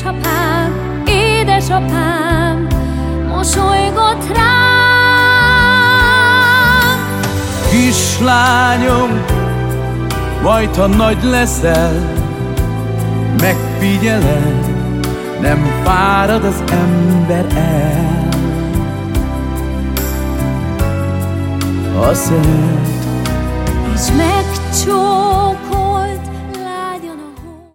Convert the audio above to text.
édesapám, édesapám mosolygott rám. Kislányom, majd ha nagy leszel, megfigyeled, nem fárad az ember el. Ha szeret És megcsókolom